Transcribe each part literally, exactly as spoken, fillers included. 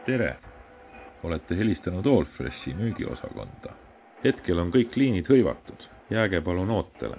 Tere! Olete helistanud Allfreshi müügiosakonda. Hetkel on kõik liinid hõivatud. Jääge palun ootele.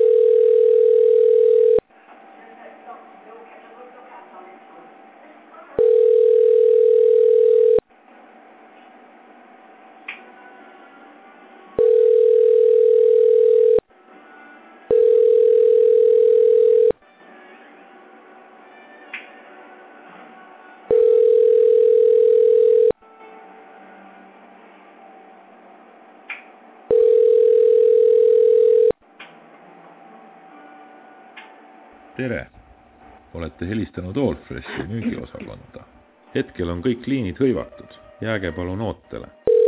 Tere! Olete helistanud Allfreshi müügiosakonda. Hetkel on kõik liinid hõivatud. Jääge palun ootele.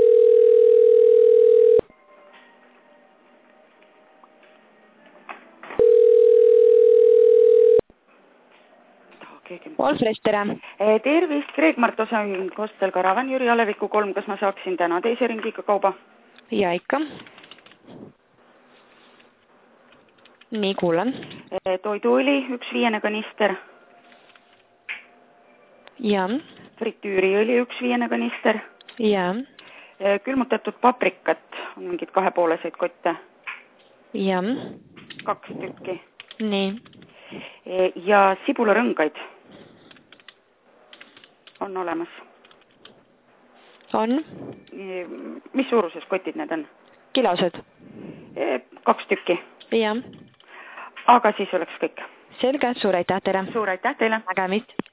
Allfresh, tere! Tervist, Greg Martosen, Kostel Karavan, Jüri Aleviku kolm. Kas ma saaksin täna teise ringiga kauba? Ja ikka. Nii, kuulen. Toiduõli, üks viiene kanister. Ja. Fritüüriõli, üks viiene kanister. Ja. Külmutatud paprikat, on mingid kahepooleseid kotte. Ja. Kaks tükki. Nii. Ja sibularõngaid on olemas. On. Mis suuruses kotid need on? Kilosed. Kaks tükki. Ja. Aga siis oleks kõik. Selge, suur aitäh teile. Suur aitäh teile. Nägemist.